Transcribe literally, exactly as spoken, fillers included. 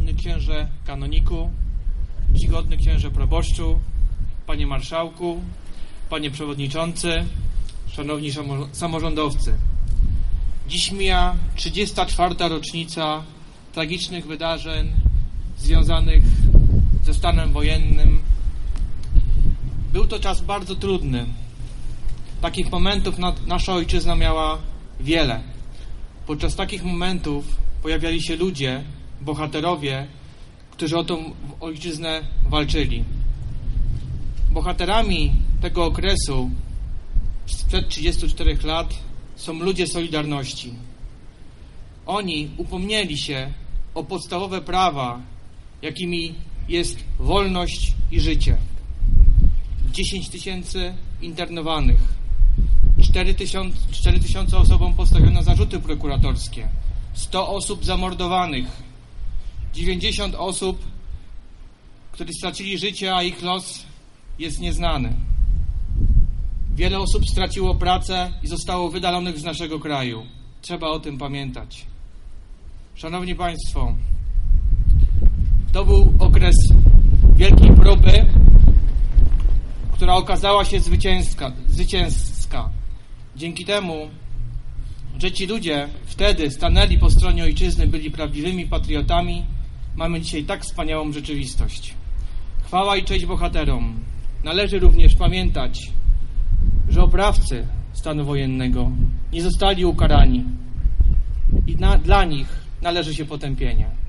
czcigodny księże kanoniku, czcigodny księże proboszczu, panie marszałku, panie przewodniczący, szanowni samorządowcy. Dziś mija trzydziesta czwarta rocznica tragicznych wydarzeń związanych ze stanem wojennym. Był to czas bardzo trudny. Takich momentów nasza ojczyzna miała wiele. Podczas takich momentów pojawiali się ludzie, bohaterowie, którzy o tą ojczyznę walczyli. Bohaterami tego okresu sprzed trzydziestu czterech lat są ludzie Solidarności. Oni upomnieli się o podstawowe prawa, jakimi jest wolność i życie. dziesięć tysięcy internowanych, cztery tysiące osobom postawiono zarzuty prokuratorskie, sto osób zamordowanych, dziewięćdziesiąt osób, które stracili życie, a ich los jest nieznany. Wiele osób straciło pracę i zostało wydalonych z naszego kraju. Trzeba o tym pamiętać. Szanowni Państwo, to był okres wielkiej próby, która okazała się zwycięska. zwycięska. Dzięki temu, że ci ludzie wtedy stanęli po stronie ojczyzny, byli prawdziwymi patriotami, mamy dzisiaj tak wspaniałą rzeczywistość. Chwała i cześć bohaterom. Należy również pamiętać, że oprawcy stanu wojennego nie zostali ukarani i na, dla nich należy się potępienie.